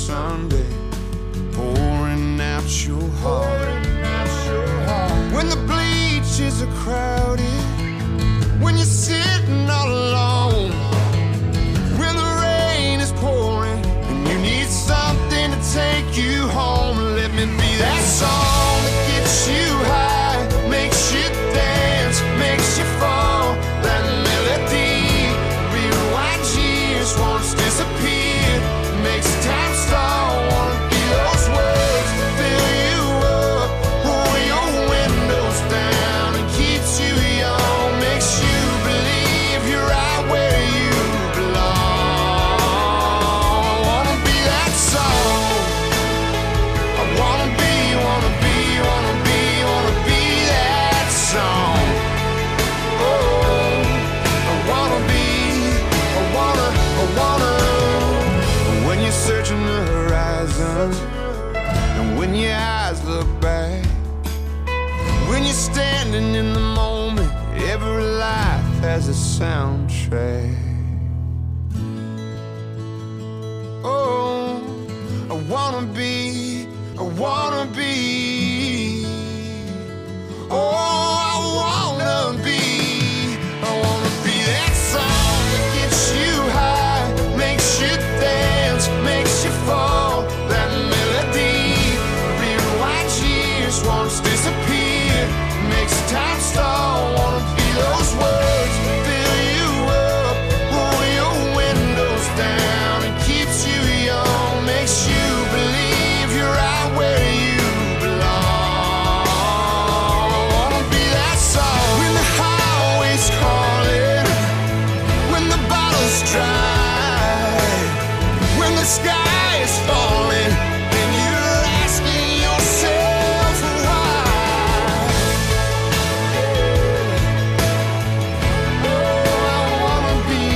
Sunday, pouring out your heart. When the bleachers are crowded, when you're sitting all alone, when the rain is pouring and you need something to take you home, let me be that song that gets you high, makes you dance, makes you fall. That melody, rewind years, once disappeared, makes time stall. Wanna be those words that fill you up, roll your windows down and keeps you young, makes you believe you're right where you belong. Wanna be that song. I wanna be that song. Oh, I wanna when you're searching the horizon, and when your eyes look back, when you're standing in the moment, every life has a soundtrack. Oh, I wanna be. Oh, I wanna be that song that gets you high, makes you dance, makes you fall. That melody, rewind years, once disappeared, makes time stall. Wanna be those words that fill you up, roll your windows down and keeps you young, makes you believe you're right where you belong. Wanna be that song when the highway's calling, when the bottle's dry, when the sky is falling and you're asking yourself why. Oh, I wanna be,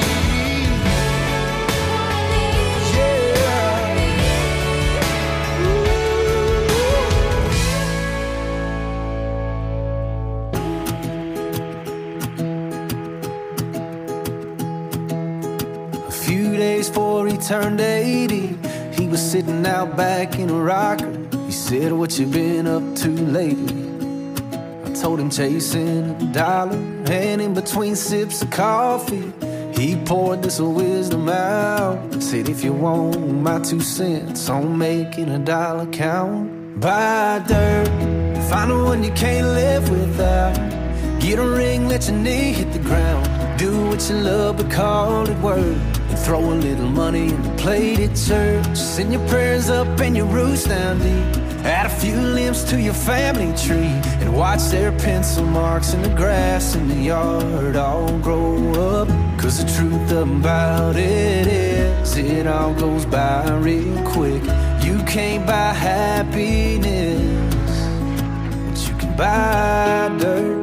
A few days before he turned 80, he was sitting out back in a rocker. He said, "What you been up to lately?" I told him chasing a dollar, and in between sips of coffee, he poured this wisdom out. Said, "If you want my 2 cents on making a dollar count, buy dirt, find the one you can't live without. Get a ring, let your knee hit the ground. Do what you love, but call it work. And throw a little money in the plate at church. Send your prayers up and your roots down deep. Add a few limbs to your family tree, and watch their pencil marks in the grass in the yard all grow up. Cause the truth about it is, it all goes by real quick. You can't buy happiness, but you can buy dirt."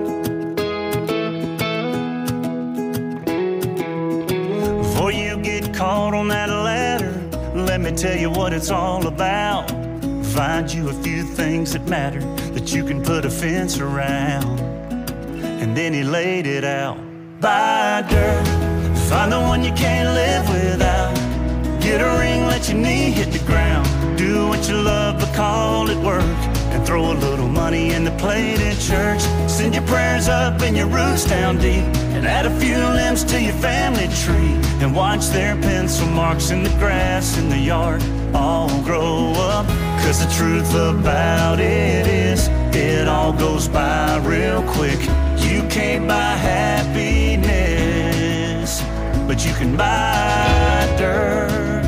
Before you get caught on that ladder, let me tell you what it's all about. Find you a few things that matter, that you can put a fence around. And then he laid it out. Buy dirt, find the one you can't live without. Get a ring, let your knee hit the ground. Do what you love, but call it work. And throw a little money in the plate at church. Send your prayers up and your roots down deep. And add a few limbs to your family tree. And watch their pencil marks in the grass in the yard all grow up. Cause the truth about it is, it all goes by real quick. You can't buy happiness, but you can buy dirt.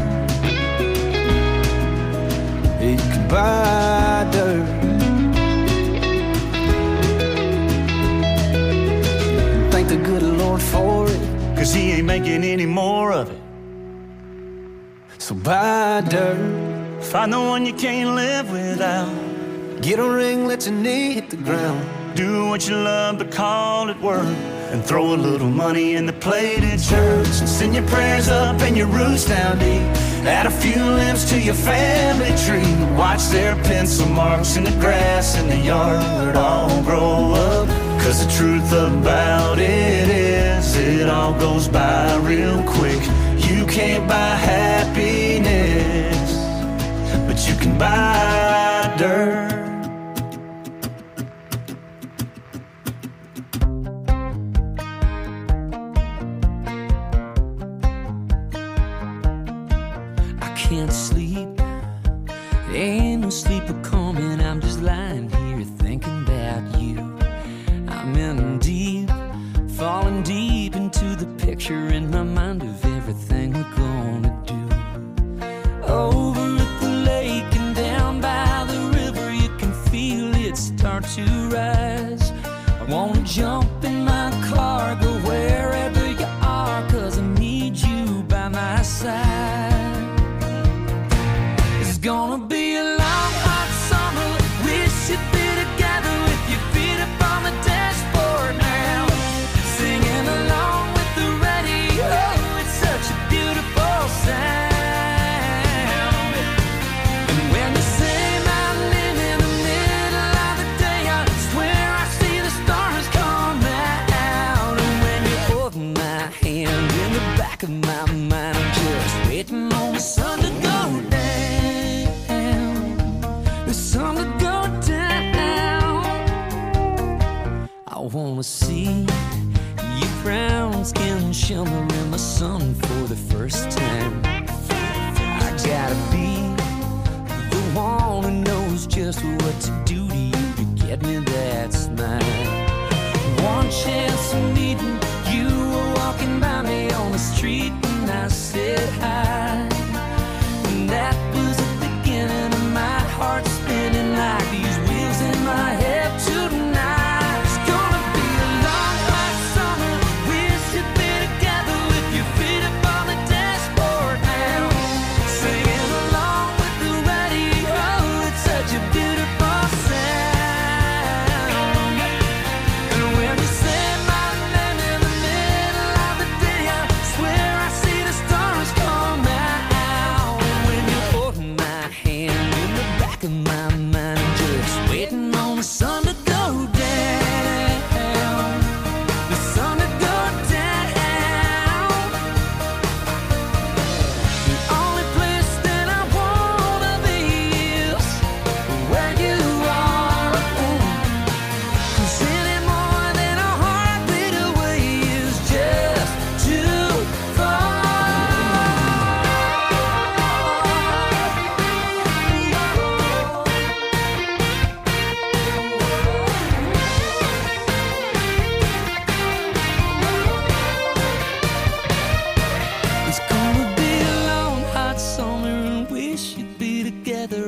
You can buy dirt. Thank the good Lord for it, Cause he ain't making any more of it. so buy dirt. Find the one you can't live without. Get a ring, let your knee hit the ground. Do what you love, but call it work. And throw a little money in the plate at church. And send your prayers up and your roots down deep. Add a few limbs to your family tree. Watch their pencil marks in the grass in the yard all grow up. Cause the truth about it is, it all goes by real quick. You can't buy happiness, by dirt. Can't sleep, ain't no sleeper coming. I'm just lying here thinking about you. I'm in deep, falling deep into the picture in my mind of everything we're gonna do. Over at the lake and down by the river, you can feel it start to rise. I wanna jump in my car, go wherever you are, 'cause I need you by my side. It's gonna be a long, hot summer. Wish you'd be together with your feet up on the dashboard now, singing along with the radio. It's such a beautiful sound. And when you say my name in the middle of the day, I swear I see the stars come out. And when you hold my hand in the back of my mind, I'm just waiting on the sun to go down. Sun to go down. I wanna see your brown skin shimmer in the sun for the first time. I gotta be the one who knows just what to do to you to get me that smile. One chance of meeting you, were walking by me on the street and I said hi. And that was the beginning of my heart spinning like these wheels in my head tonight. It's gonna be a long, hot summer. Wish you'd be together with your feet up on the dashboard now, singing along with the radio. It's such a beautiful sound. And when you say my name in the middle of the day, I swear I see the stars come out. And when you hold my hand in the back of my mind, I'm just waiting on the sun to go down. The sun to go down. The only place that I wanna be is where you are. 'Cause any more than a heartbeat away is just too far. It's gonna be a long, hot summer and wish you'd be together.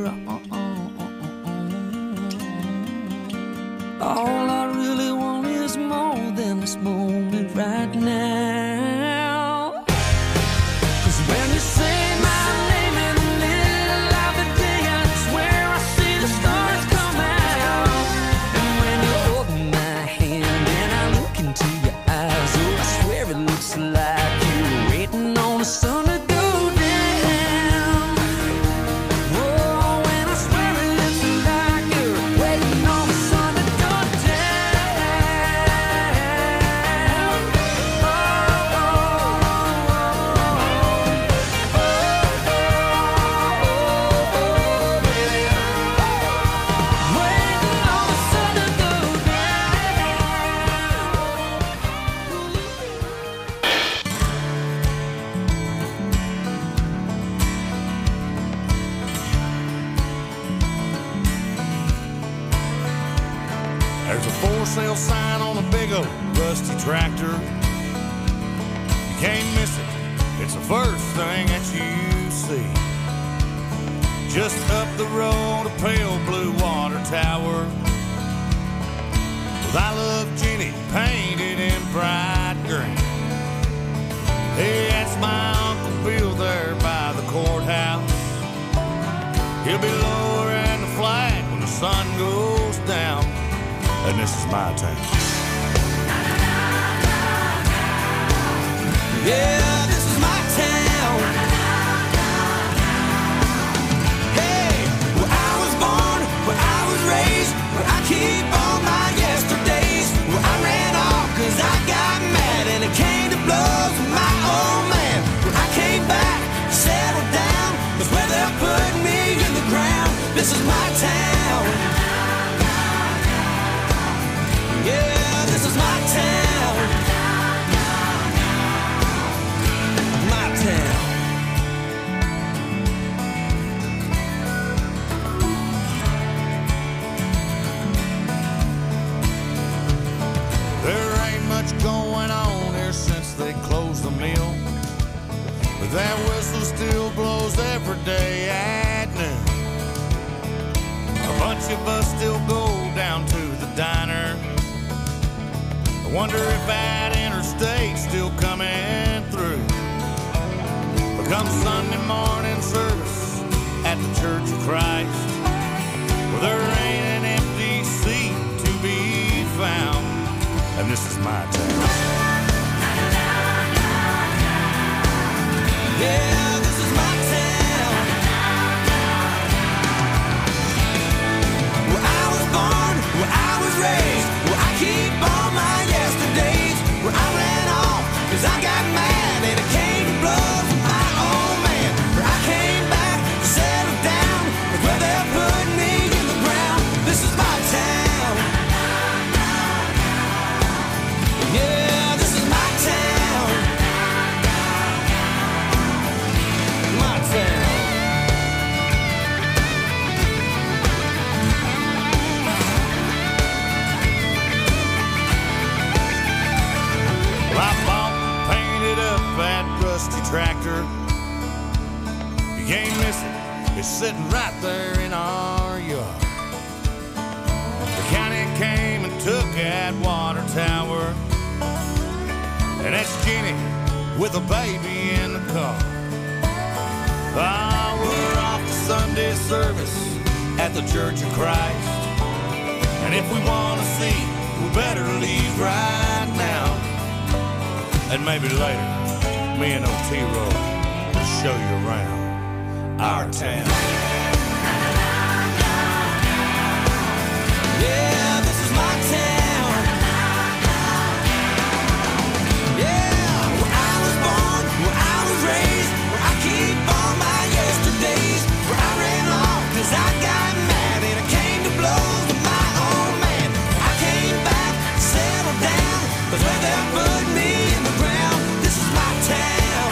All I really want is more than this moment right now. 'Cause when you say my name in the middle of the day, I swear I see the stars come out. And when you hold my hand and I look into your eyes, oh, I swear it looks like you're waiting on the sun to go down. Oh, and I swear it looks like you're waiting on the sun to go down. Oh, oh, oh, oh, baby. Waiting on the sun to go There's a for sale sign on a big old rusty tractor. You can't miss it. It's the first thing that you see. Just up the road, a pale blue water tower with I Love Jenny painted in bright green. Hey, that's my Uncle Bill there by the courthouse. He'll be lowering the flag when the sun goes down. And this is my town. Yeah, this is my town. Hey, where I was born, where I was raised, where I keep all my yesterdays, where I ran off 'cause I got mad and it came to blows with my old man. When I came back, settled down, that's where they're putting me in the ground. this is my town. Yeah, this is my town. My town. There ain't much going on here since they closed the mill, but that whistle still blows every day at noon. A bunch of us still go down to the diner. I wonder if that interstate's still coming through. But come Sunday morning service at the Church of Christ, well, there ain't an empty seat to be found, and this is my town. Yeah, this is my town. Where I was born, where I was raised, where I keep all my yesterdays, where I ran off, cause I got mad and it came to blows with my old man. Where I came back to settle down, with where they're putting me in the ground. This is my town. Yeah, this is my town. My town. Well, I bought and painted up that rusty tractor. You can't miss it, it's sitting right there in our yard. The county came and took that water tower, and that's Jenny with a baby in the car. Ah, we're off to Sunday service at the Church of Christ, and if we want to see, we better leave right now. And maybe later, me and Otero will show you around our town. Yeah, this is my town. Yeah, where I was born, where I was raised, where I keep all my yesterdays, where I ran off cause I got mad and it came to blows with my old man. I came back, settled down, cause where they're putting me in the ground. This is my town.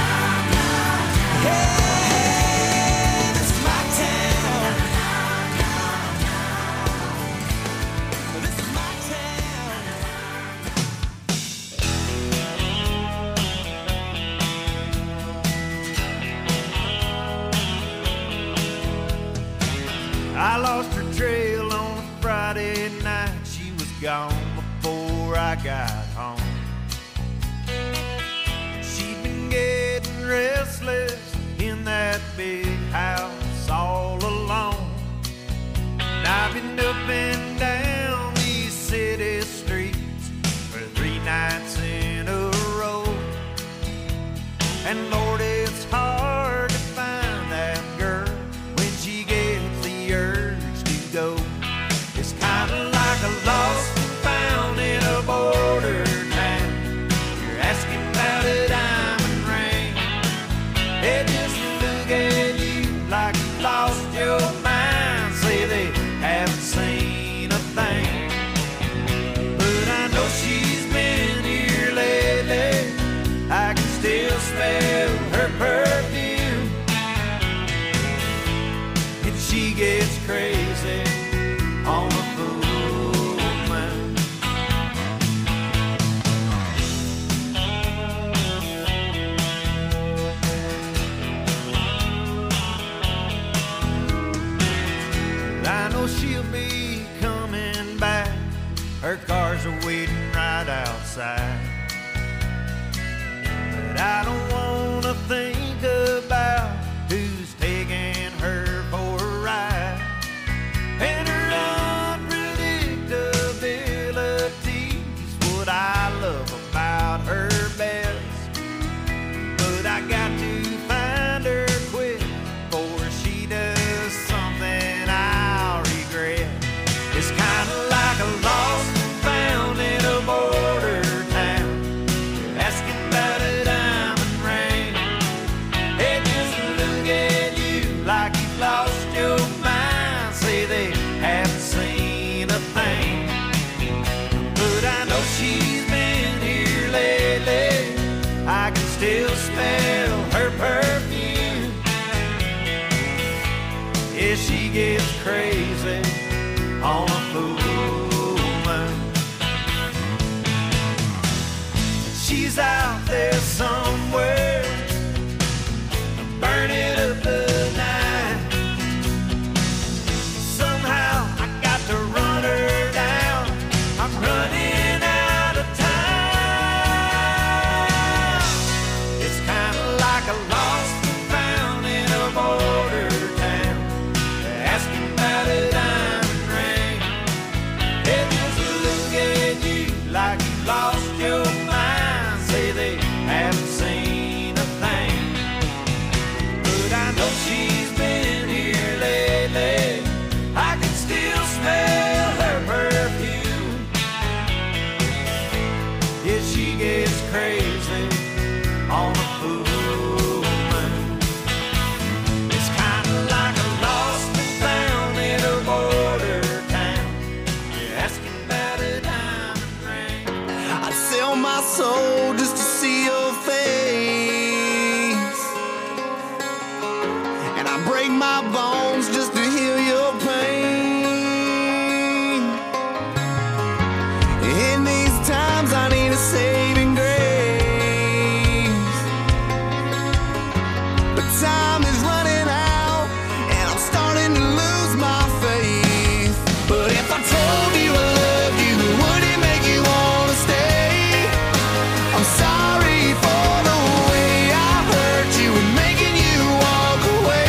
Hey, this is my town. This is my town. I lost her trail on a Friday night. She was gone before I got home. She'd been getting restless in that big house all alone. And I've been up and down these city streets for 3 nights in a row. And Lord, it's hard to find that girl when she gets the urge to go. It's kind of like a lost and found in a border town. You're asking about a diamond ring. They just look at you like you lost your mind. Say they haven't seen a thing. But I know she's been here lately. I can still smell her perfume. And she gets crazy on the full moon. I know she'll be coming back. Her cars are waiting right outside. But I don't wanna think about who's taking her for a ride. And her unpredictability's what I love about her best. But I got to find her quick before she does something I'll regret. It's kinda like a lost and found in a border town. on a full moon. She's out there somewhere, burning up the night. Somehow I got to run her down. I'm running out of time. It's kind of like a lost and found in a border town, asking about a diamond ring. Heavens will look at you like you lost your mind. Say they haven't seen a thing, but I know she's been here lately. I can still smell her perfume. Yeah, she gets crazy on a full moon. It's kind of like a lost and found in a border town. You're asking about a diamond ring. I'd sell my soul just to see your face, and I break my bones just to heal your pain. In these times I need a saving grace, but time is running out and I'm starting to lose my faith. But if I told you I loved you, would it make you wanna stay? I'm sorry for the way I hurt you and making you walk away.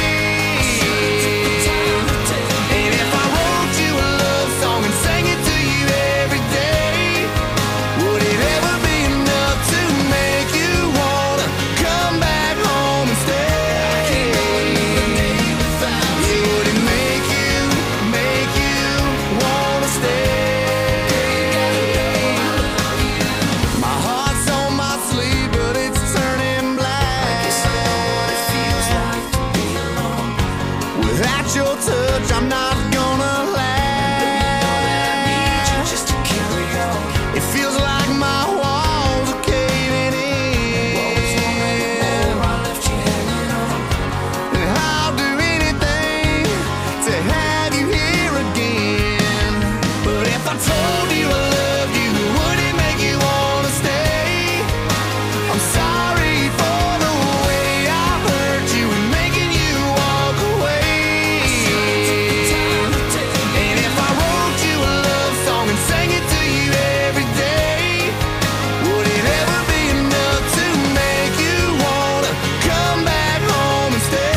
And if I wrote you a love song and sang it to you every day, would it ever be enough to make you wanna come back home and stay? Would it make you wanna stay? My heart's on my sleeve, but it's turning black. Without your touch, I'm not gonna last. It feels like my walls are caving in, and I'll do anything to have you here again. But if I told you I loved you, would it make you wanna stay? I'm sorry for the way I hurt you and making you walk away. And if I wrote you a love song and sang it to you every day, would it ever be enough to make you wanna come back home and stay?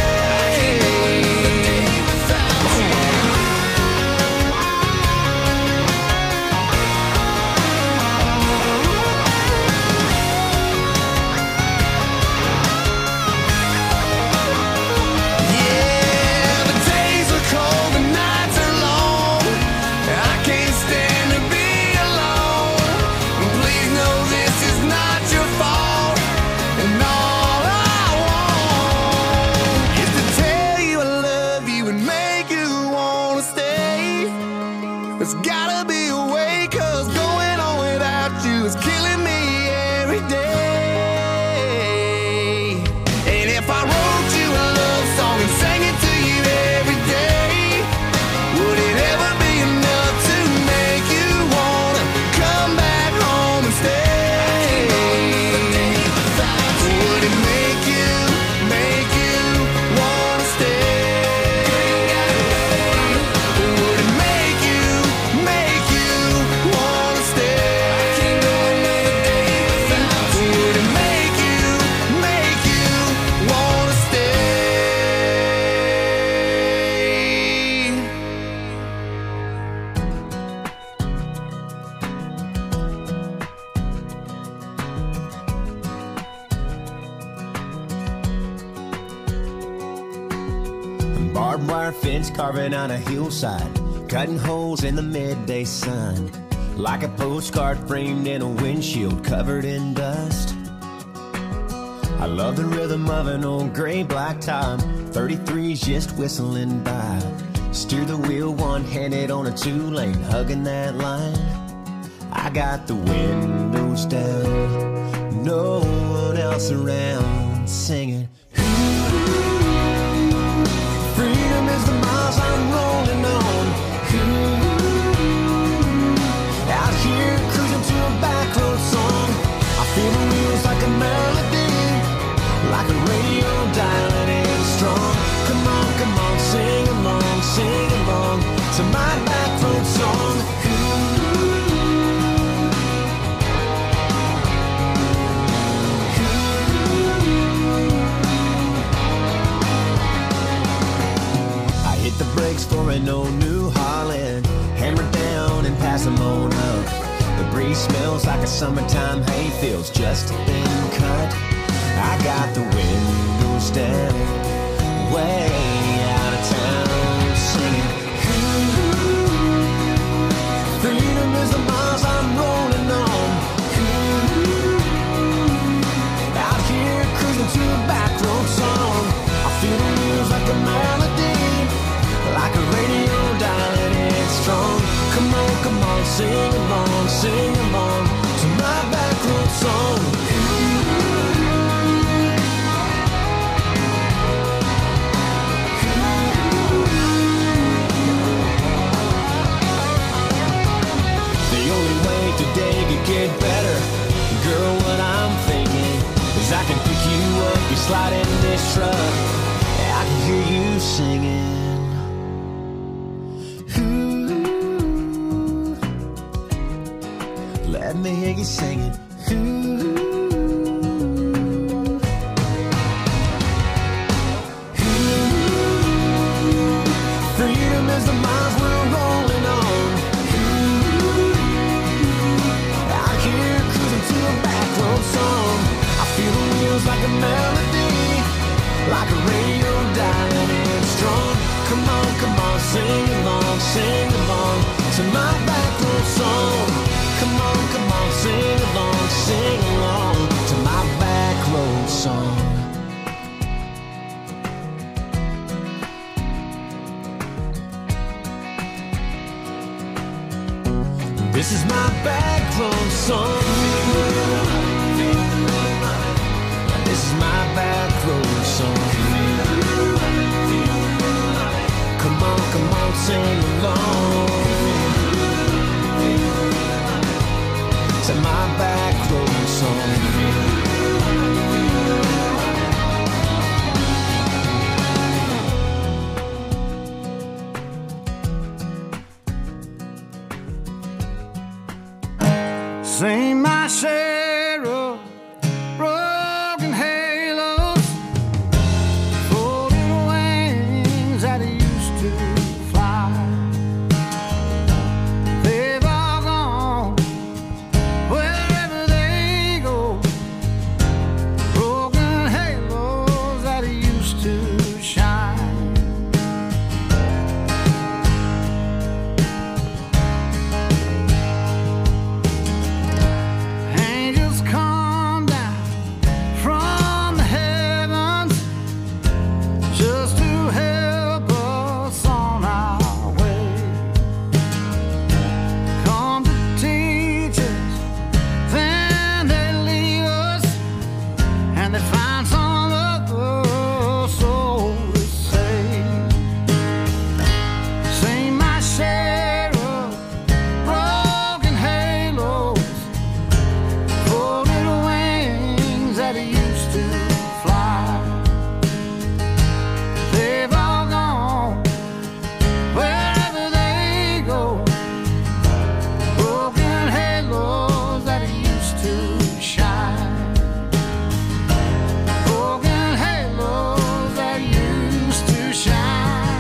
Yeah, the days are cold, the nights are long. I can't stand to be alone. Please know this is not your fault, and all I want is to tell you I love you and make you wanna stay. There's gotta be a way, 'cause going on without you is killing me every day. And if I wrote you a love song and sang it to you every day, would it ever be enough to make you wanna come back home and stay? Would it make you wanna stay? Would it make you wanna stay? Would it make you wanna stay? Barbed wire fence carving on a hillside, cutting holes in the midday sun, like a postcard framed in a windshield covered in dust. I love the rhythm of an old gray black top, 33's just whistling by. Steer the wheel one-handed on a two-lane, hugging that line. I got the windows down, no one else around, singing. Freedom is the miles I'm rolling on. to my back road song. I hit the brakes for an old New Holland, hammer down and pass them on up. The breeze smells like a summertime hayfield's just been cut. I got the windows down, way out of town, singing. Freedom is the miles I'm rolling on. Out here cruising to a back road song. I feel the wheels like a melody, like a radio dialing it strong. Come on, sing along to my back road song. Today could get better. Girl, what I'm thinking is I can pick you up, you slide in this truck, I can hear you singing. Ooh, let me hear you singing. Ooh. Freedom is the miles we're rolling on. Song. I feel the wheels like a melody, like a radio dialing it strong. Come on, sing along to my back road song. Come on, sing along to my back road song. This is my back road song. This is my back road song. Come on, sing along to my back road song. Sing my share of broken halos, floating wings that used to fly. They've all gone wherever they go. Broken halos that used to shine. Angels come down from the heavens just to help us on our way. Come to teach us, then they leave us, and they find some other soul to save. Sing my share of broken halos, folded wings that used to fly. They've all gone wherever they go. Broken halos that used to shine. Broken halos that used to shine.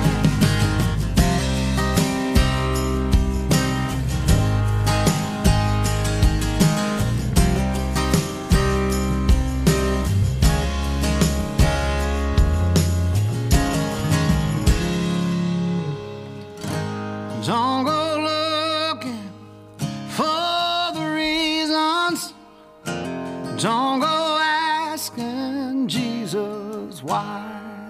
Don't go looking for the reasons. Don't go asking Jesus why.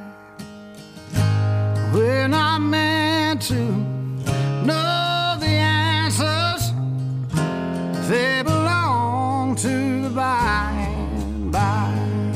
We're not meant to know the answers. They belong to the by and by.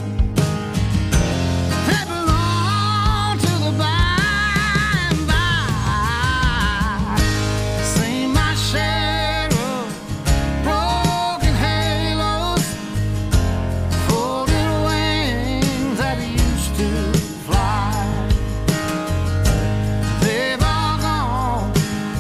They belong to the by and by. Sing my share of broken halos, folded wings that used to fly. They've all gone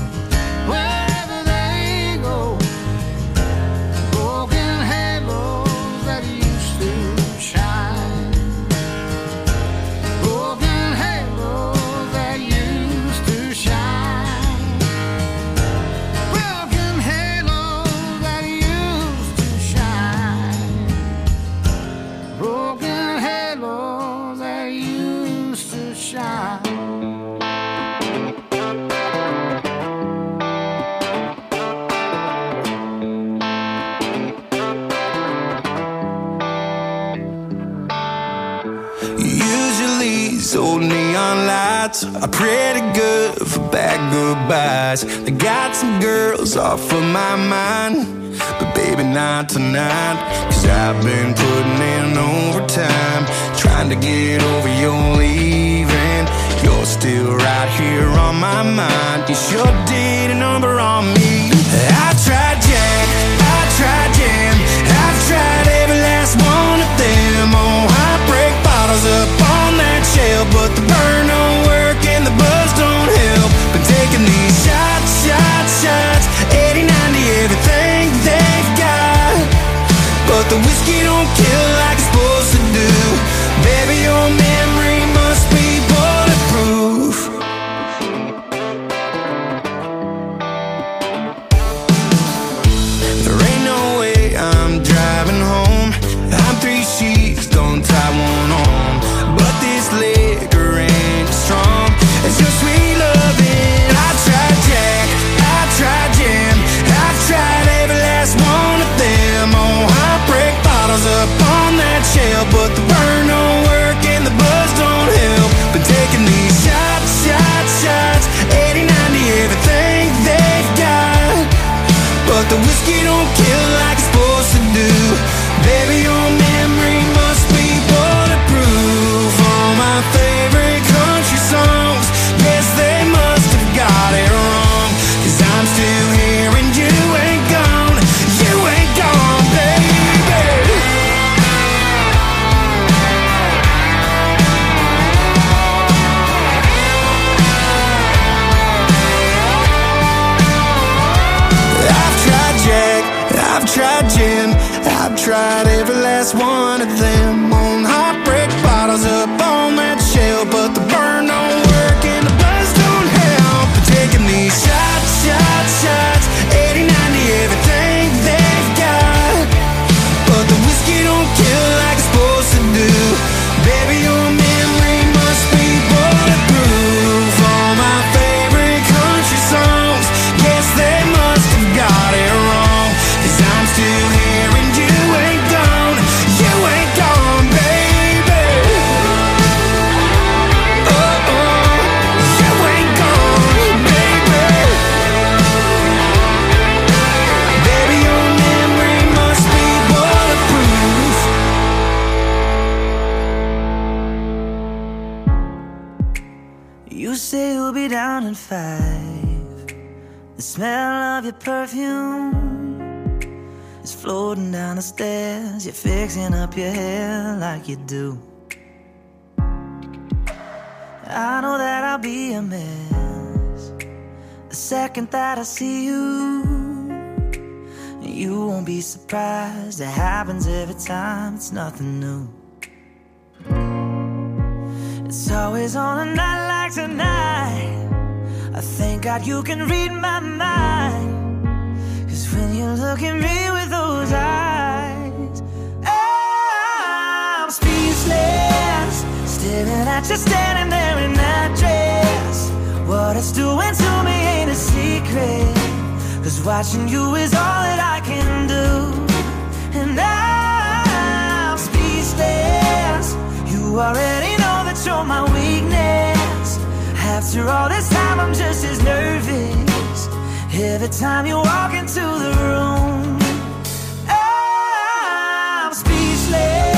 neon lights are pretty good for bad goodbyes. I got some girls off of my mind, but baby not tonight. Cause I've been putting in overtime, trying to get over your leaving. You're still right here on my mind. You sure did a number on me. I tried Jack, I tried Jam, I've tried every last one of them. Oh, heartbreak bottles up on that shelf, but the burn don't work and the buzz don't help. Been taking these shots, shots, shots, 80, 90, everything they've got, but the whiskey don't kill like it's supposed to do. Baby, your memory must be bulletproof. There ain't no way I'm driving home. I'm 3 sheets, don't tie one on, but this liquor ain't strong as your sweet loving. I tried Jack, I tried Jam, I've tried every last one of them. Oh, heartbreak bottles up on that shelf, but the burn don't work and the buzz don't help. Been taking these shots, shots, shots, 80, 90, everything they've got, but the whiskey don't kill like it's supposed to do. Baby, your memory must be bulletproof. All my favorite country songs, yes, they must have got it wrong. Cause I'm still here and you ain't gone. You ain't gone, baby. I've tried Jack, I've tried Jim, I've tried every last one of them. On heartbreak bottles up on that shelf, but the burn don't work and the buzz don't help. But taking these shots, shots, shots, 80, 90, everything they've got, but the whiskey don't kill like it's supposed to do. Baby, your memory must be bulletproof. All my favorite country songs, yes, they must have got it wrong. Cause I'm still here and you ain't gone. You ain't gone, baby. Oh, oh, you ain't gone, baby. Baby, your memory must be bulletproof. You say you'll be down in 5. The smell of your perfume is floating down the stairs. You're fixing up your hair like you do. I know that I'll be a mess the second that I see you. You won't be surprised, it happens every time, it's nothing new. It's always on a night like tonight. I thank God you can read my mind. Cause when you look at me with those eyes, I'm speechless, staring at you standing there in that dress. What it's doing to me ain't a secret, cause watching you is all that I can do. And I'm speechless, you already know that you're my weakness. After all this time I'm just as nervous every time you walk into the room. I'm speechless.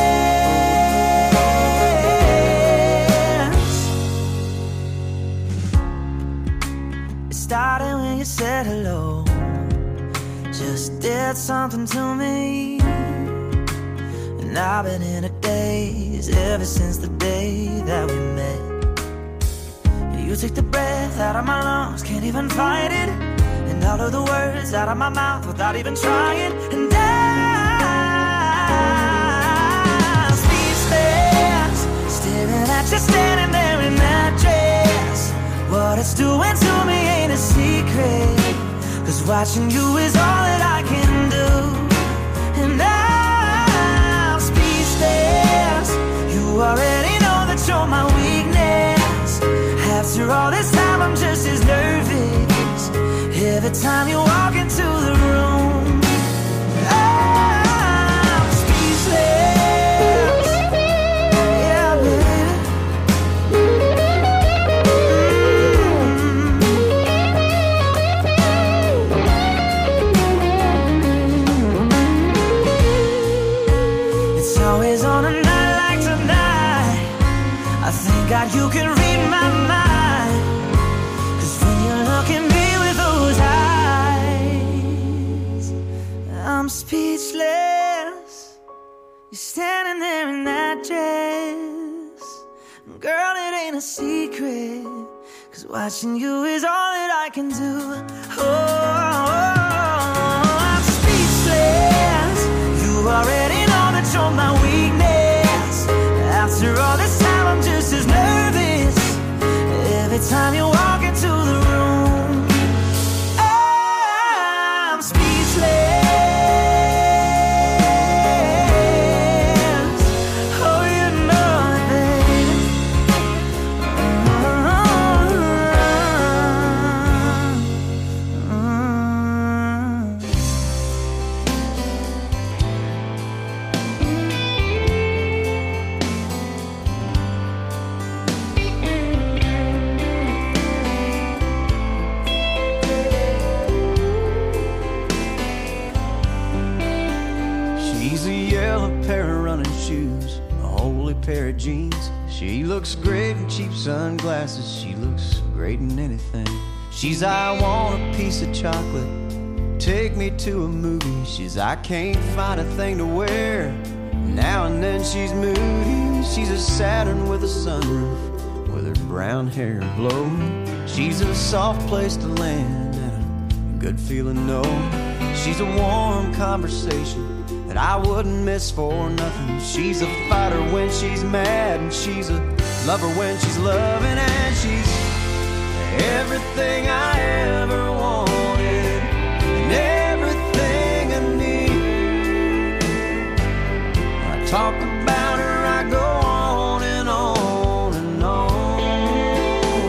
It started when you said hello, just did something to me. And I've been in a daze ever since the day that we met. You took the breath out of my lungs, can't even fight it. And all of the words out of my mouth without even trying. And I'm speechless, staring at you standing there in that dress. What it's doing to me ain't a secret, cause watching you is all that I can do. And I'm speechless, you already know that you're my weakness. After all this time I'm just as nervous every time you walk into the room. I'm speechless. Yeah, baby. I thank God you can read my mind, 'cause when you look at me with those eyes, I'm speechless. You're standing there in that dress, girl, it ain't a secret, 'cause watching you is all that I can do. I'm speechless. You already know that you're my weakness. After all this time, I'm just as nervous every time you walk into the room. I'm speechless. Oh, you know it, baby. She's a yellow pair of running shoes, a holy pair of jeans. She looks great in cheap sunglasses. She looks great in anything. She's I want a piece of chocolate, take me to a movie. She's I can't find a thing to wear. Now and then she's moody. She's a Saturn with a sunroof, with her brown hair blowing. She's a soft place to land and a good feeling no. She's a warm conversation that I wouldn't miss for nothing. She's a fighter when she's mad, and she's a lover when she's loving, and she's everything I ever wanted and everything I need. When I talk about her, I go on and on and on,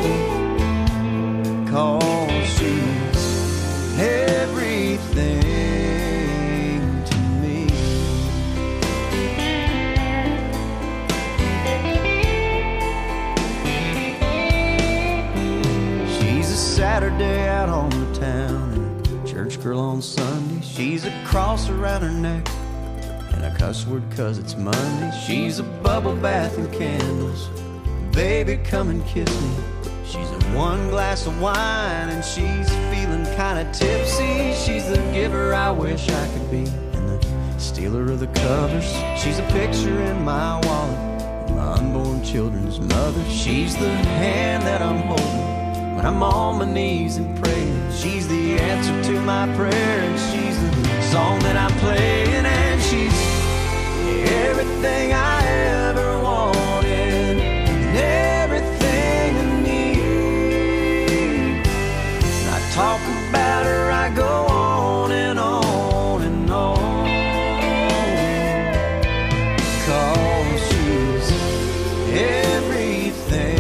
'cause she's everything. Saturday out on the town and a church girl on Sunday. She's a cross around her neck and a cuss word 'cause it's Monday. She's a bubble bath and candles. Baby, come and kiss me. She's a one glass of wine and she's feeling kinda tipsy. She's the giver I wish I could be and the stealer of the covers. She's a picture in my wallet, my unborn children's mother. She's the hand that I'm holding when I'm on my knees and praying. She's the answer to my prayer, and she's the song that I'm playing, and she's everything I ever wanted and everything I need. When I talk about her, I go on and on and on, 'cause she's everything.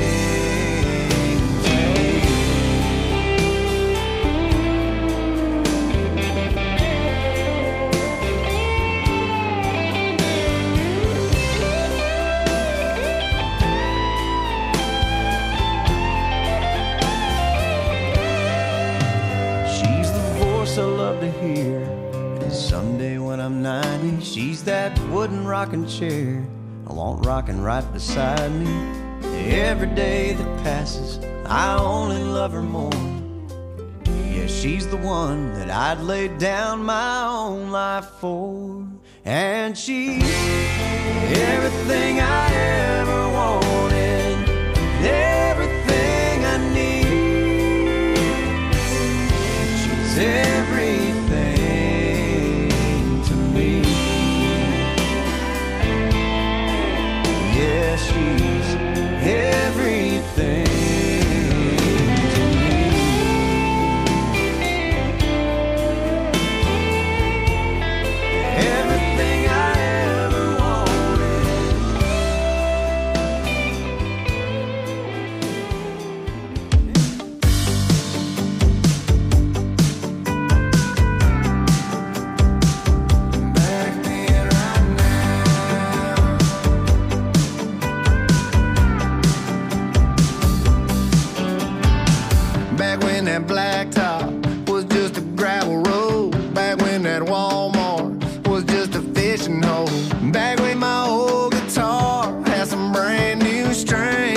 I love to hear, and someday when I'm 90, she's that wooden rocking chair I want rocking right beside me. Every day that passes, I only love her more. Yeah, she's the one that I'd lay down my own life for, and she's everything I ever wanted, everything I need. She's everything to me. Yeah, she's everything. That blacktop was just a gravel road. Back when that Walmart was just a fishing hole. Back when my old guitar had some brand new strings.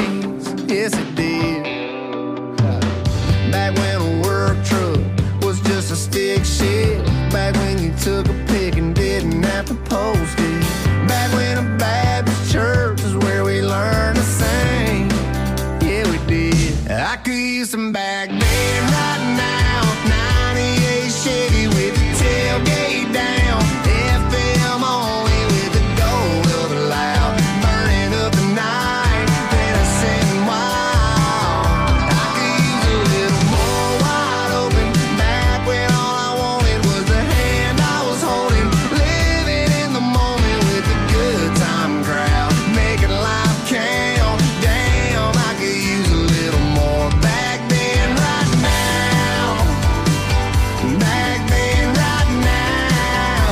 use them back then. Right now, 98 Chevy with the tailgate down, FM only with the gold of the loud, burning up the night, innocent and wild. I could use a little more wide open, back when all I wanted was the hand I was holding, living in the moment with the good time crowd, making life count. Damn, I could use a little more back then, right now. Back then, right now.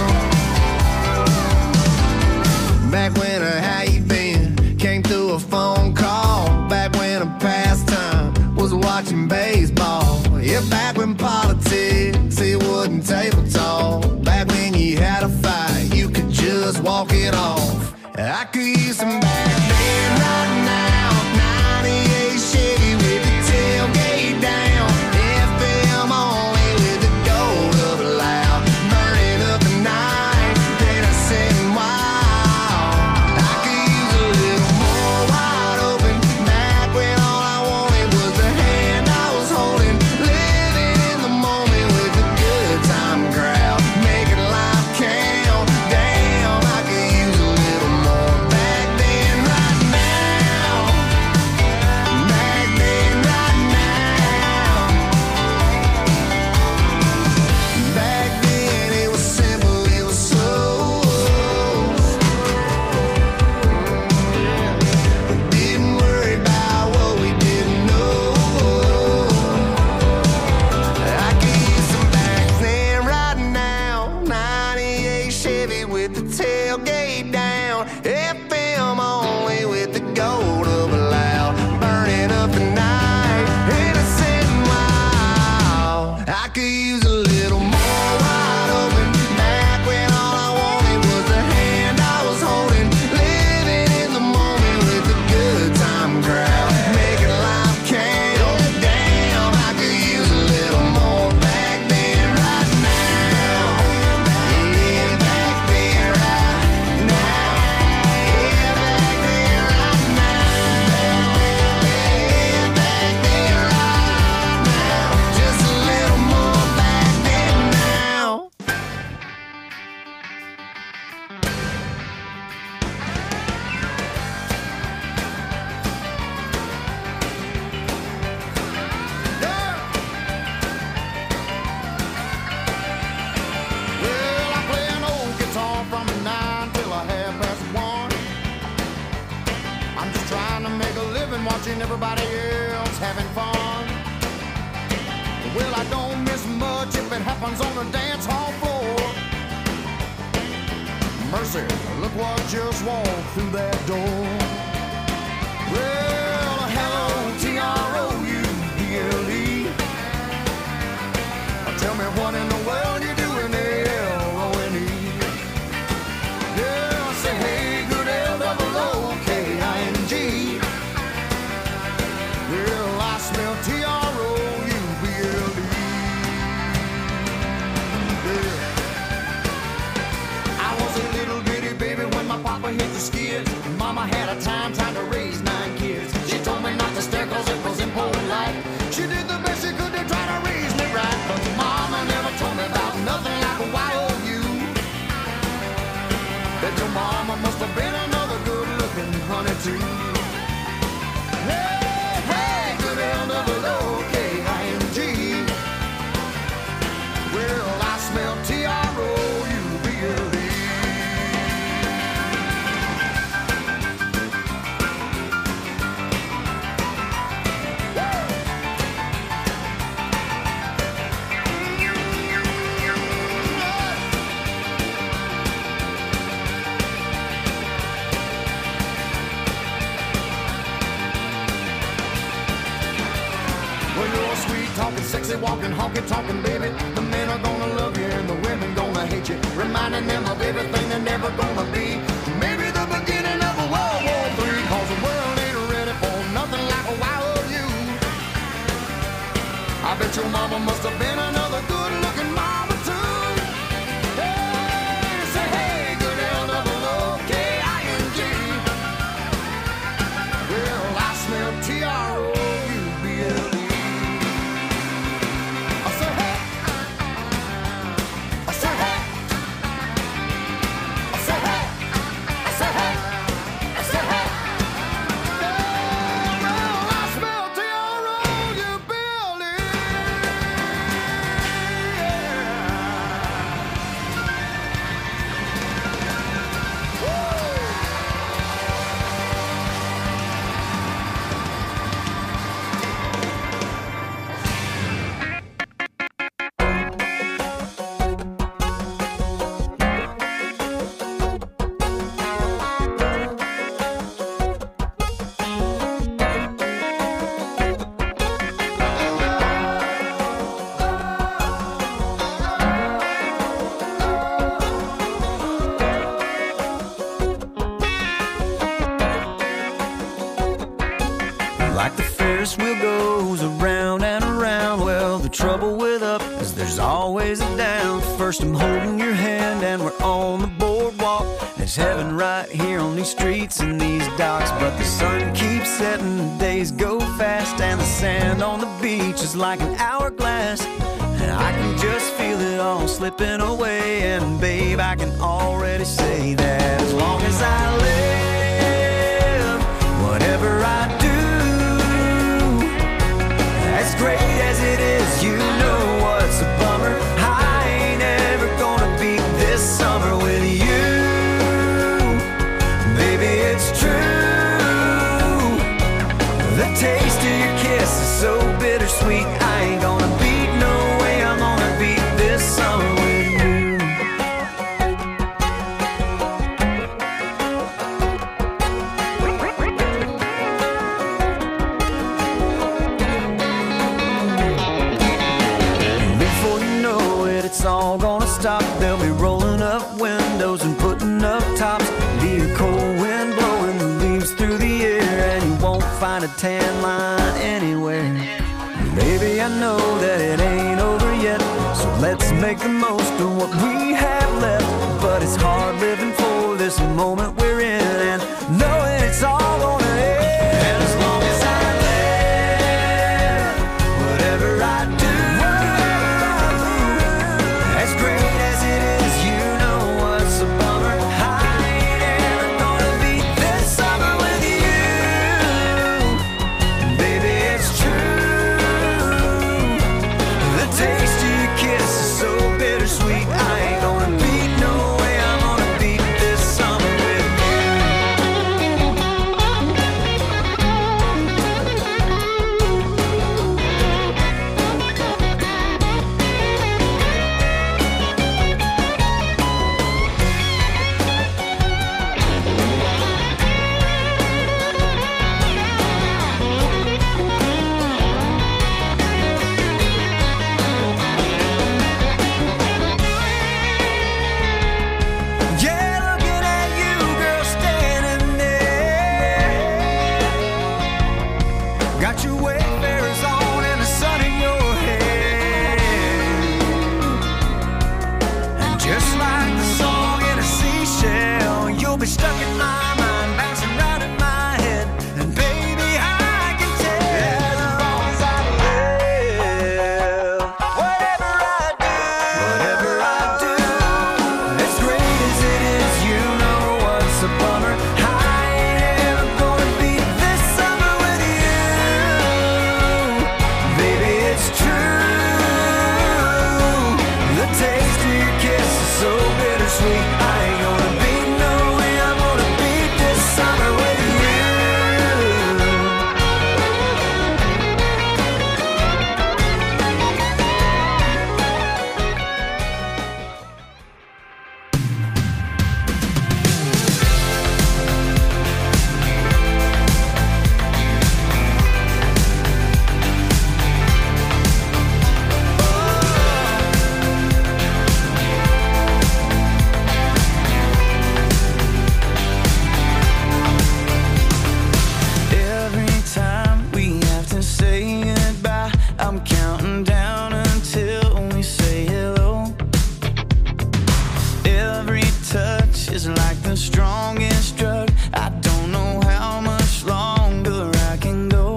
Back when a how you been came through a phone call. Back when a pastime was watching baseball. Yeah, back when politics, it wasn't table talk. Back when you had a fight, you could just walk it off. I could use some back then, right now. 98 Chevy with the tailgate down, FM only with the gold of a loud, burning up the night, innocent and wild. I could use a little more wide open, back when all I wanted was the hand I was holding, living in the moment with the good time crowd, making life count. Damn, I could use a little more back then, right now. Back then, right now. Back then it was simple, it was slow. We didn't worry about what we didn't know. I could use some back then, right now. 98 Chevy with the tailgate down, FM only with the gold of a loud, burning up the night, innocent and wild. I could use a little more wide open, back when all I wanted was the hand I was holding, living in the moment with the good time crowd, making life count. Damn, I could use a little more back then, right now. Yeah, back then, right now. Yeah, back then, right now. Yeah, back then, right now. Just a little more back then now. Well, I play an old guitar from 9 till a 1:30. I'm just trying to make a living watching everybody else having fun. Well, I don't miss much if it happens on the dance hall floor. Mercy, look what just walked through that door. Well, hello, TROUBLE. Tell me what in the world you doing there, LONE. Yeah, say hey, good LOOKING. Yeah, I smell TROUBLE. Yeah. I was a little bitty baby when my papa hit the skids. Mama had a time trying to raise 9 kids. She told me not to stare cause it was impolite. She did the best she could to try to raise me right, but mama never told me about nothing like a YOU. Bet your mama must have been another good-looking honey too. Hey, hey, good LOOKING. Well, I smell TROUBLE. Well, you're sweet talking, sexy walking, honky talking, baby. The men are gonna love you and the women gonna hate you, reminding them of everything they're never gonna be. Maybe the beginning of a World War III, cause the world ain't ready for nothing like a YOU. I bet your mama must have been another good-looking mama too. Hey, say hey, good LOOKING. Well, I smell TROUBLE. Like the Ferris wheel goes around and around. Well, the trouble with up is there's always a down. First I'm holding your hand and we're on the boardwalk. There's heaven right here on these streets and these docks. But the sun keeps setting, the days go fast, and the sand on the beach is like an hourglass. And I can just feel it all slipping away. And babe, I can already say that as long as I live, whatever I do, as great as it is, you know what's a bummer. I ain't ever gonna beat this summer with you. Baby, it's true. The taste of your kiss is so bittersweet. I ain't gonna beat, no way I'm gonna beat this summer with you. It's all gonna stop. They'll be rolling up windows and putting up tops. Be a cold wind blowing the leaves through the air, and you won't find a tan line anywhere. Baby, I know that it ain't over yet, so let's make the most of what we have left. But it's hard living for this moment we're in, and knowing it's all gonna end. And as long as I live, whatever I do, as great as it is, you know what's a bummer. I ain't ever gonna beat this summer with you. Baby, it's true. The taste of your kiss is so bittersweet. I ain't gonna beat, no way I'm gonna beat this summer with stuck in my mind, bouncing round in my head. And baby, I can tell, as long as I live, whatever I do, as great as it is, you know what's a bummer. I ain't ever gonna beat this summer with you. Baby, it's true. The taste of your kiss is so bittersweet. I ain't gonna beat, no way I'm gonna beat this summer with you. Every time we have to say goodbye, I'm counting down until we say hello. Every touch is like the strongest drug. I don't know how much longer I can go.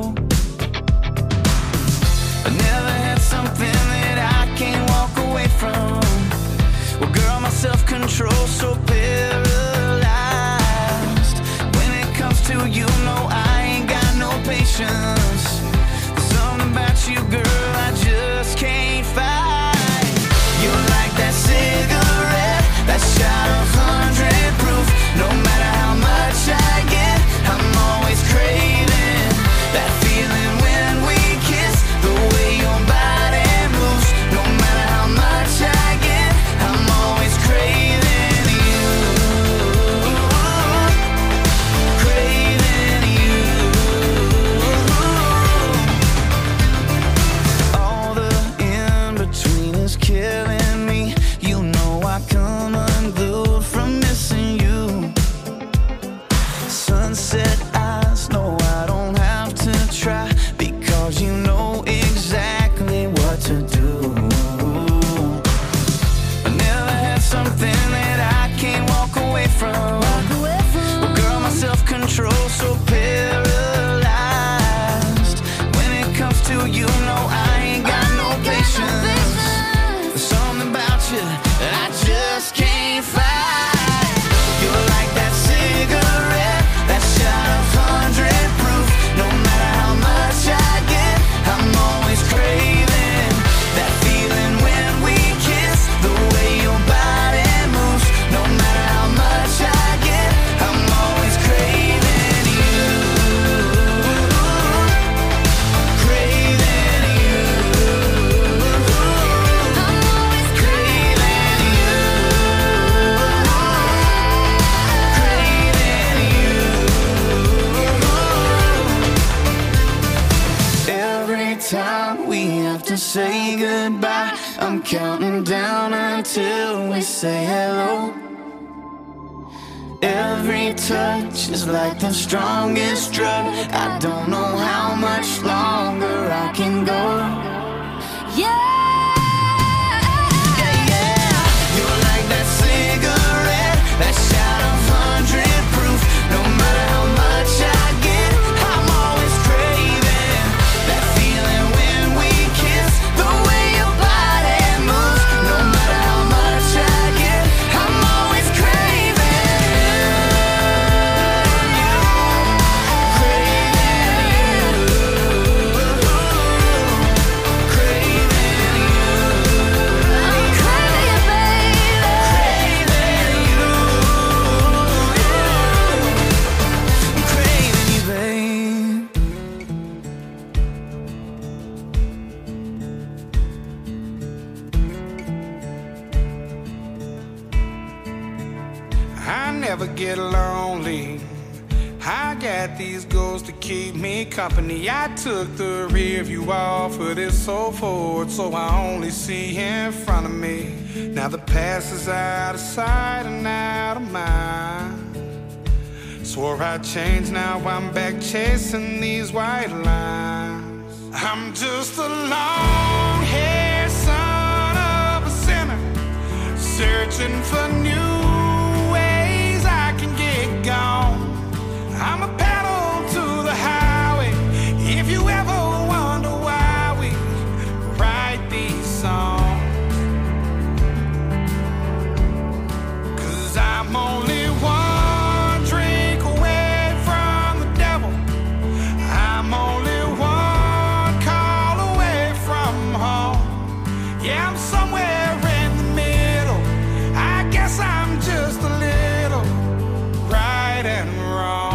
I never had something that I can't walk away from. Well, girl, my self-control's so paralyzed. When it comes to you, no, I ain't got no patience. There's something about you, girl, I just can't fight. You're like that cigarette, that shot of 100 proof. No matter how much I get, I'm always craving that feeling when we kiss. The way your body moves. No matter how much I get, I'm always craving you. time we have to say goodbye. I'm counting down until we say hello. Every touch is like the strongest drug. I don't know how much longer I can go. Yeah. You're like that cigarette, that shot of 100 proof. No matter how much I get, I'm always craving that feeling when we kiss. The way your body moves. No matter how much I get, I'm always craving you. Craving you. Craving you. I'm craving you, baby. Craving you. I'm craving you, babe. I never get lonely. I got these goals to keep me company. I took the rear view off of this old Ford, so I only see in front of me. Now the past is out of sight and out of mind. Swore I'd change, now I'm back chasing these white lines. I'm just a long-haired son of a sinner, searching for new ways I can get gone. I'm a pedal to the highway. If you ever wonder why we write these songs, 'cause I'm only one drink away from the devil. I'm only one call away from home. Yeah, I'm somewhere in the middle. I guess I'm just a little right and wrong.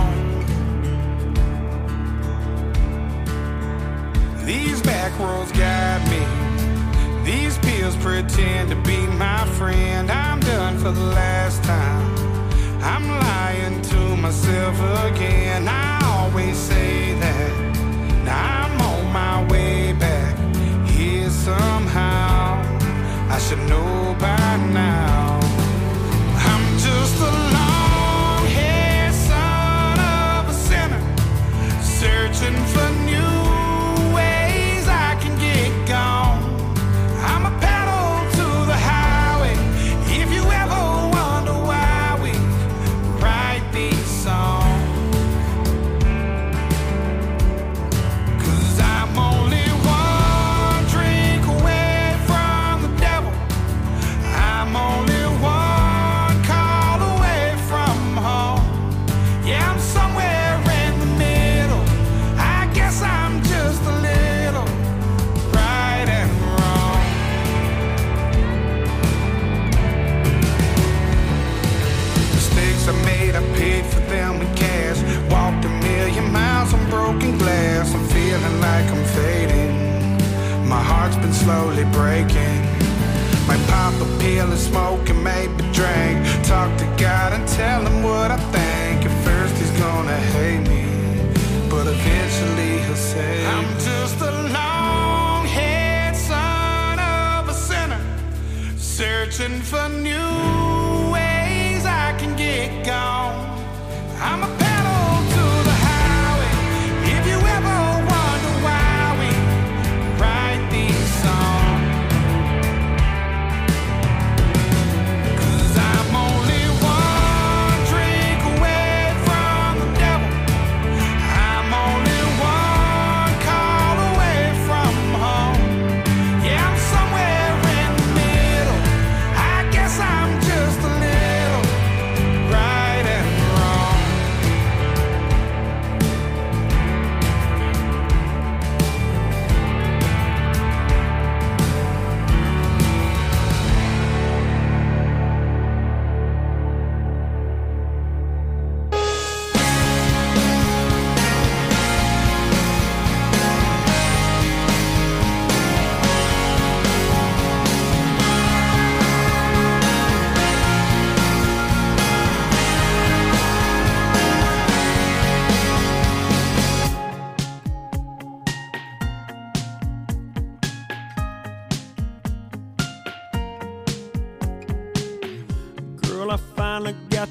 These back roads guide me. These pills pretend to be my friend. I'm done for the last time. I'm lying to myself again. I always say that. Now I'm on my way back here somehow. I should know by now. I'm just a long-haired son of a sinner, searching for new ways I can get gone. I'm a pedal to the highway. If you ever wonder why we write these songs, 'cause I'm only one drink away from the devil. I'm only one call away from home. Yeah, I'm somewhere in the middle. I guess I'm just a little right and wrong. Mistakes I made, I paid for them in cash. Walked a million miles on broken glass. I'm feeling like I'm fading. My heart's been slowly breaking. Might pop a pill and smoke and maybe drink. Talk to God and tell him what I think. At first he's gonna hate me, but eventually he'll say, I'm just a long-haired son of a sinner, searching for new ways I can get gone. I'm a pedal to the highway. If you ever wonder why we write these songs, 'cause I'm only one drink away from the devil. I'm only one call away from home. Yeah, I'm somewhere in the middle. I guess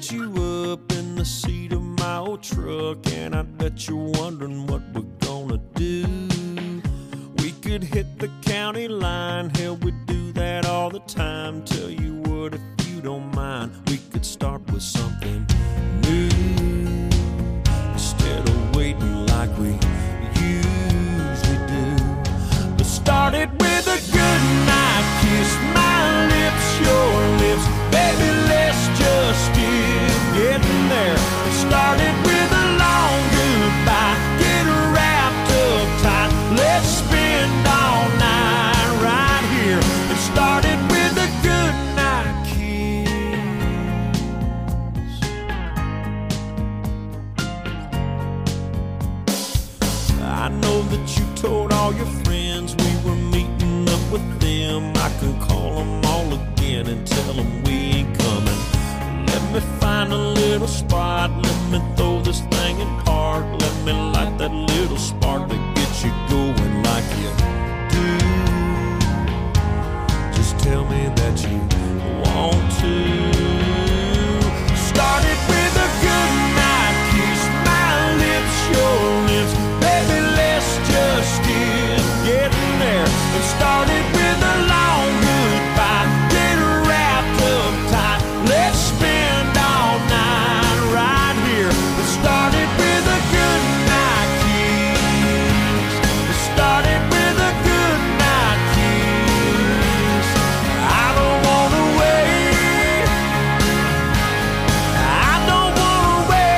put you up in the seat of my old truck, and I bet you're wondering what we're gonna do. We could hit the county line, hell, we do that all the time. Tell you what, if you don't mind, we could start with something new instead of waiting like we usually do. But start it with a good night kiss, my lips, your lips, baby, let's just get getting there. Start it with a long goodbye, get wrapped up tight, let's spend all night right here. And start it with a good night kiss. I know that you told all your friends we were meeting up with them. I can call them all again and tell them we ain't coming. Let me find a little spot, let me throw this thing in park. Let me light that little spark to get you going like you do. Just tell me that you want to. Start it with a good night kiss, my lips, your lips, baby, let's just get getting there. And start it with a long goodbye, get wrapped up tight, let's spend all night right here. And start it with a good night kiss. Start it with a good night kiss. I don't wanna wait, I don't wanna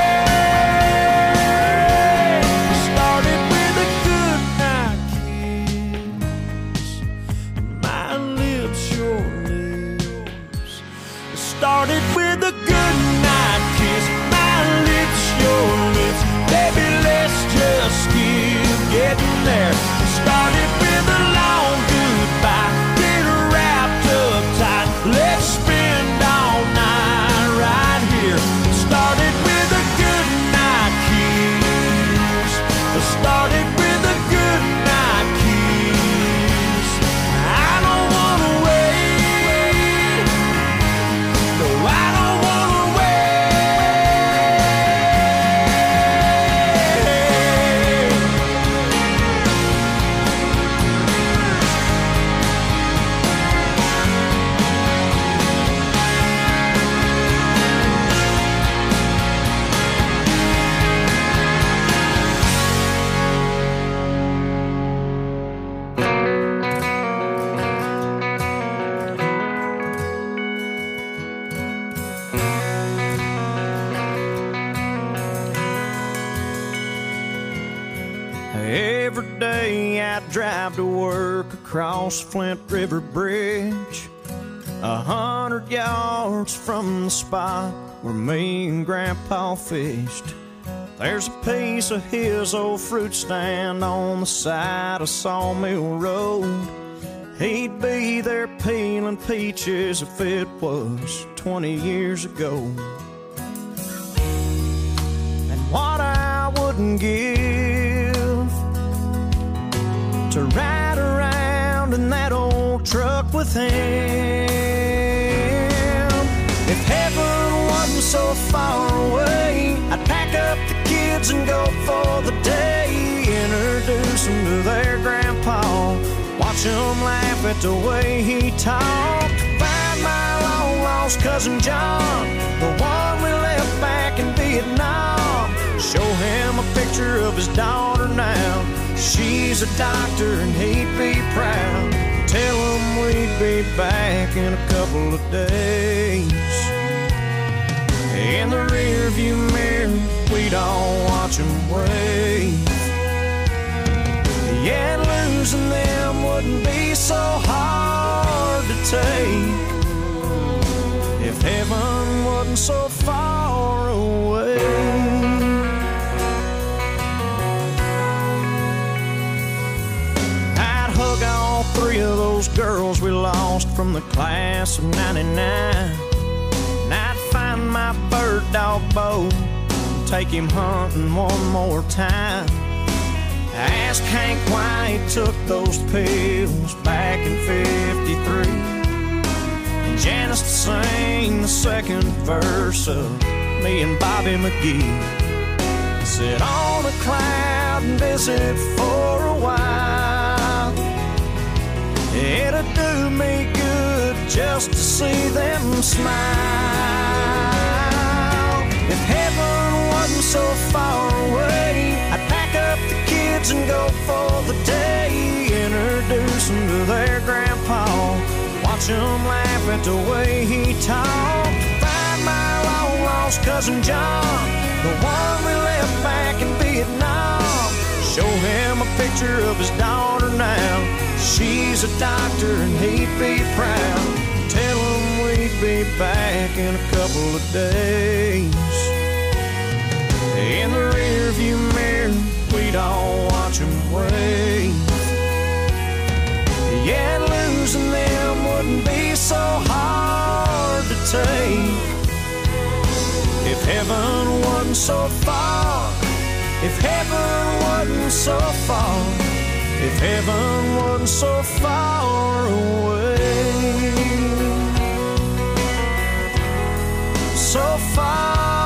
wait. Start it with a good night kiss, my lips, your lips. Start it with a good night kiss, my lips, your lips, baby, let's just keep getting there. Start it with a long goodbye, get wrapped up tight, let's spend all night right here. Start it with a good night kiss. Start it with a good night kiss. I don't wanna wait, no, I don't wanna Every day I drive to work across Flint River Bridge, 100 yards from the spot where me and Grandpa fished. There's a piece of his old fruit stand on the side of Sawmill Road. He'd be there peeling peaches if it was 20 years ago. And what I wouldn't give to ride around in that old truck with him. If heaven wasn't so far away, I'd pack up the kids and go for the day. Introduce them to their grandpa, watch them laugh at the way he talked. Find my long lost cousin John, the one we left back in Vietnam. Show him a picture of his daughter now. She's a doctor and he'd be proud. Tell him we'd be back in a couple of days. In the rearview mirror, we'd all watch him wave. Yeah, losing them wouldn't be so hard to take if heaven wasn't so far away. All three of those girls we lost from the class of '99. And I'd find my bird dog Bo, take him hunting one more time. Ask Hank why he took those pills back in '53. And Janice to sing the second verse of me and Bobby McGee. Sit on a cloud and visit for a while. It'd do me good just to see them smile. If heaven wasn't so far away, I'd pack up the kids and go for the day. Introduce them to their grandpa, watch him laugh at the way he talked. Find my long lost cousin John, the one we left back in Vietnam. Show him a picture of his daughter now. She's a doctor and he'd be proud. Tell him we'd be back in a couple of days. In the rearview mirror, we'd all watch him wave. Yeah, losing them wouldn't be so hard to take. If heaven wasn't so far, if heaven wasn't so far, if heaven wasn't so far away, so far